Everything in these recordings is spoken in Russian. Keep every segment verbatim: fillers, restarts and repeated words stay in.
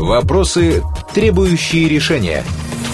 Вопросы, требующие решения.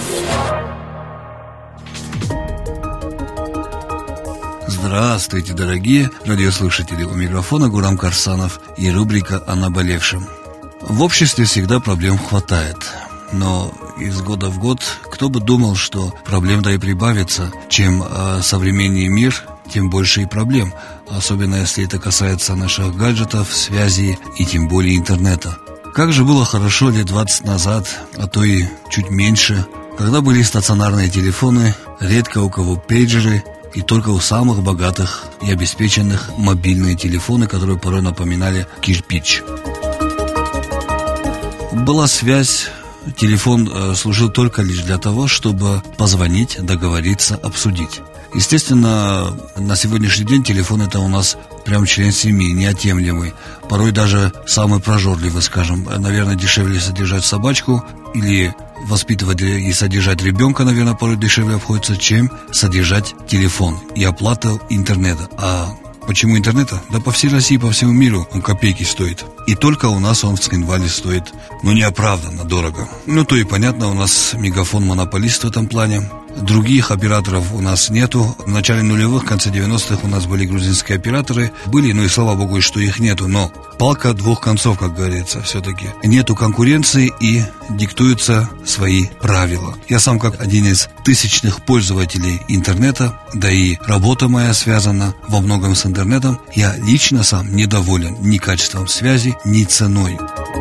Здравствуйте, дорогие радиослушатели. У микрофона Гурам Карсанов и рубрика «О наболевшем». В обществе всегда проблем хватает, но из года в год кто бы думал, что проблем-то и прибавится. Чем э, современнее мир, тем больше и проблем, особенно если это касается наших гаджетов, связи и тем более интернета. Как же было хорошо лет двадцать назад, а то и чуть меньше, когда были стационарные телефоны, редко у кого пейджеры, и только у самых богатых и обеспеченных мобильные телефоны, которые порой напоминали кирпич. Была связь, телефон э, служил только лишь для того, чтобы позвонить, договориться, обсудить. Естественно, на сегодняшний день телефон — это у нас прям член семьи, неотъемлемый. Порой даже самый прожорливый, скажем. Наверное, дешевле содержать собачку или воспитывать и содержать ребенка, наверное, порой дешевле обходится, чем содержать телефон и оплату интернета. А почему интернета? Да по всей России, по всему миру он копейки стоит. И только у нас он в Цхинвале стоит, ну, неоправданно дорого. Ну, то и понятно, у нас Мегафон монополист в этом плане. Других операторов у нас нету. В начале нулевых, в конце девяностых у нас были грузинские операторы. Были, ну и слава богу, что их нету. Но палка двух концов, как говорится, все-таки. Нету конкуренции и диктуются свои правила. Я сам, как один из тысячных пользователей интернета, да и работа моя связана во многом с интернетом, я лично сам недоволен ни качеством связи, ни ценой.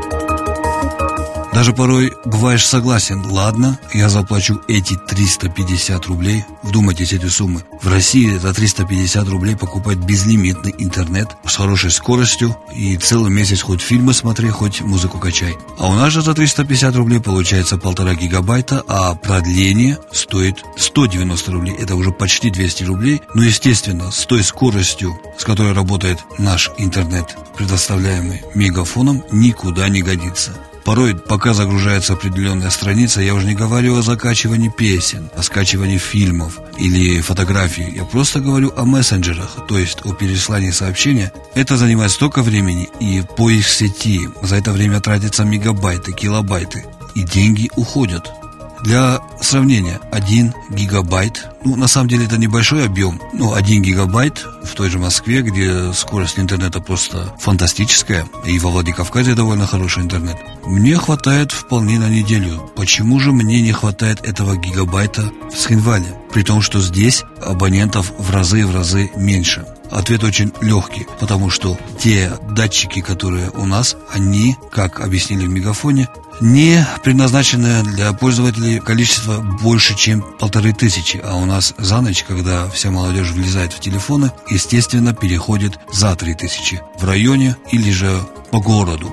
Даже порой бываешь согласен, ладно, я заплачу эти триста пятьдесят рублей. Вдумайтесь, эти суммы. В России за триста пятьдесят рублей покупать безлимитный интернет с хорошей скоростью и целый месяц хоть фильмы смотри, хоть музыку качай. А у нас же за триста пятьдесят рублей получается полтора гигабайта, а продление стоит сто девяносто рублей. Это уже почти двести рублей. Но, естественно, с той скоростью, с которой работает наш интернет, предоставляемый Мегафоном, никуда не годится. Порой, пока загружается определенная страница, я уже не говорю о закачивании песен, о скачивании фильмов или фотографий. Я просто говорю о мессенджерах, то есть о переслании сообщения. Это занимает столько времени, и поиск сети. За это время тратятся мегабайты, килобайты, и деньги уходят. Для сравнения, один гигабайт, ну, на самом деле это небольшой объем, но один гигабайт в той же Москве, где скорость интернета просто фантастическая, и во Владикавказе довольно хороший интернет, мне хватает вполне на неделю. Почему же мне не хватает этого гигабайта в Цхинвале, при том, что здесь абонентов в разы и в разы меньше? Ответ очень легкий, потому что те датчики, которые у нас, они, как объяснили в Мегафоне, не предназначены для пользователей количество больше, чем полторы тысячи. А у нас за ночь, когда вся молодежь влезает в телефоны, естественно, переходит за три тысячи в районе или же по городу.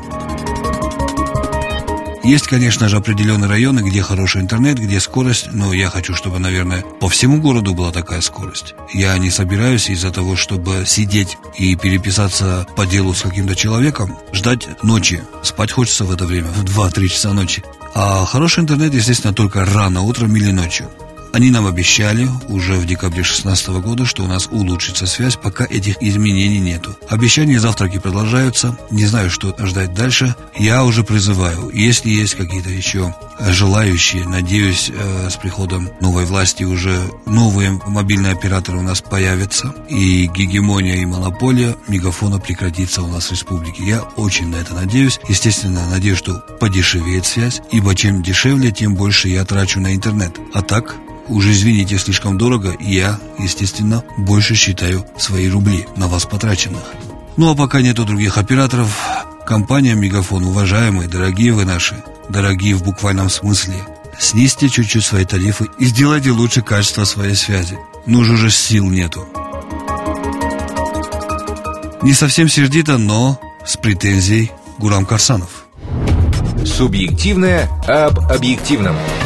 Есть, конечно же, определенные районы, где хороший интернет, где скорость, но я хочу, чтобы, наверное, по всему городу была такая скорость. Я не собираюсь из-за того, чтобы сидеть и переписаться по делу с каким-то человеком, ждать ночи. Спать хочется в это время, в два-три часа ночи. А хороший интернет, естественно, только рано утром или ночью. Они нам обещали уже в декабре две тысячи шестнадцатого года, что у нас улучшится связь, пока этих изменений нету. Обещания и завтраки продолжаются. Не знаю, что ждать дальше. Я уже призываю, если есть какие-то еще желающие, надеюсь, с приходом новой власти уже новые мобильные операторы у нас появятся, и гегемония и монополия Мегафона прекратится у нас в республике. Я очень на это надеюсь. Естественно, надеюсь, что подешевеет связь, ибо чем дешевле, тем больше я трачу на интернет. А так, уже, извините, слишком дорого, и я, естественно, больше считаю свои рубли на вас потраченных. Ну а пока нету других операторов, компания Мегафон, уважаемые, дорогие вы наши, дорогие в буквальном смысле, снизьте чуть-чуть свои тарифы и сделайте лучше качество своей связи. Ну уже сил нету. Не совсем сердито, но с претензией Гурам Карсанов. Субъективное об объективном.